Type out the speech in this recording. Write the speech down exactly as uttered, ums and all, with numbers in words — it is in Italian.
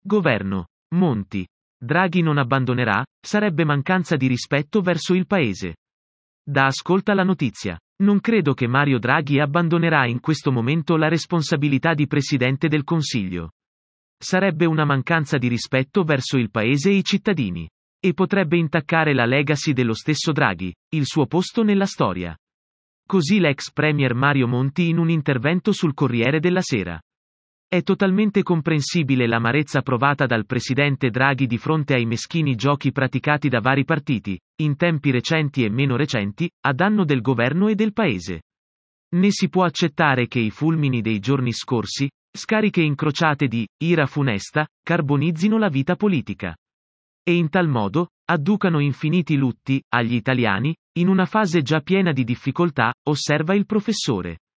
Governo. Monti. Draghi non abbandonerà, sarebbe mancanza di rispetto verso il paese. Da Ascolta la notizia. Non credo che Mario Draghi abbandonerà in questo momento la responsabilità di Presidente del Consiglio. Sarebbe una mancanza di rispetto verso il paese e i cittadini. E potrebbe intaccare la legacy dello stesso Draghi, il suo posto nella storia. Così l'ex premier Mario Monti in un intervento sul Corriere della Sera. È totalmente comprensibile l'amarezza provata dal presidente Draghi di fronte ai meschini giochi praticati da vari partiti, in tempi recenti e meno recenti, a danno del governo e del paese. Né si può accettare che i fulmini dei giorni scorsi, scariche incrociate di ira funesta, carbonizzino la vita politica. E in tal modo, adducano infiniti lutti agli italiani, in una fase già piena di difficoltà, osserva il professore.